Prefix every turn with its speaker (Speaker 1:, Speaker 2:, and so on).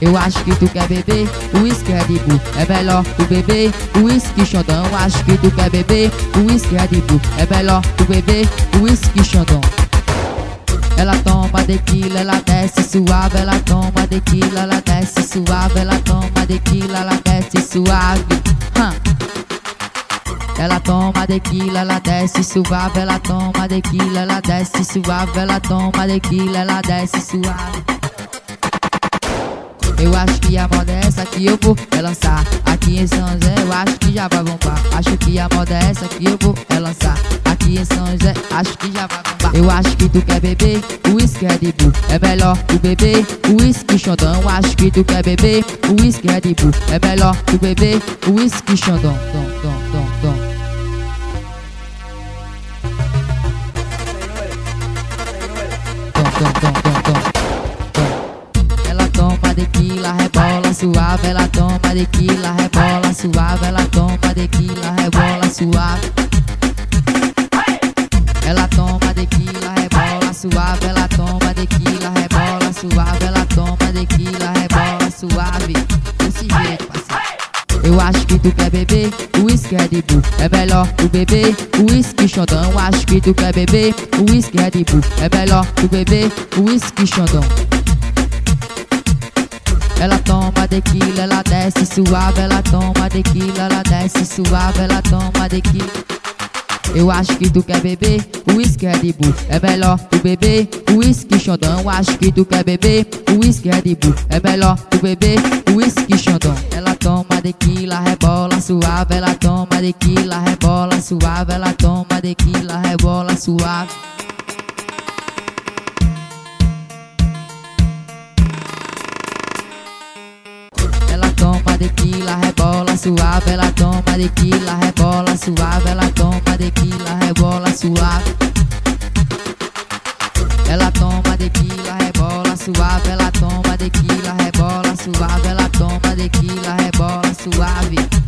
Speaker 1: Eu acho que tu quer beber uísque Red Bull, é melhor tu beber uísque Xandão. Acho que tu quer beber uísque Red Bull, é melhor tu beber uísque Xandão. Ela toma tequila, ela desce suave. Ela toma tequila, ela desce suave. Ela toma tequila, ela desce suave. Ela toma tequila, ela desce suave. Ela toma tequila, ela desce suave. Ela toma tequila, ela desce suave. Eu acho que a moda é essa que eu vou lançar aqui em São José. Eu acho que já vai bombar. Acho que a moda é essa que eu vou lançar aqui em São José. Acho que já vai bombar. Eu acho que tu quer beber uísque Red Bull, é melhor tu beber uísque Xandão. Acho que tu quer beber uísque Red Bull, é melhor tu beber uísque Xandão. Ela toma tequila, rebola suave. Ela toma tequila, rebola suave. Ela toma tequila, rebola suave. Ela toma tequila, rebola suave. Ela toma tequila, rebola suave. Ela toma tequila, rebola suave. Desse jeito, parceiro. Eu acho que tu quer beber uísque Red Bull, é melhor tu beber uísque Xandão. Acho que tu quer beber uísque Red Bull, é melhor tu beber uísque Xandão. Ela toma tequila, ela desce suave. Ela toma tequila, ela desce suave. Ela toma tequila. Eu acho que tu quer beber uísque Red Bull, é melhor tu beber uísque Xandão. Acho que tu quer beber uísque Red Bull, é melhor tu beber uísque Xandão. Ela toma tequila, rebola suave. Ela toma tequila, rebola suave. Ela toma tequila, rebola suave. Ela toma tequila, rebola suave. Ela toma tequila, rebola suave. Ela toma tequila, rebola suave. Ela toma tequila, rebola suave. Ela toma tequila, rebola suave. Ela toma tequila, rebola suave.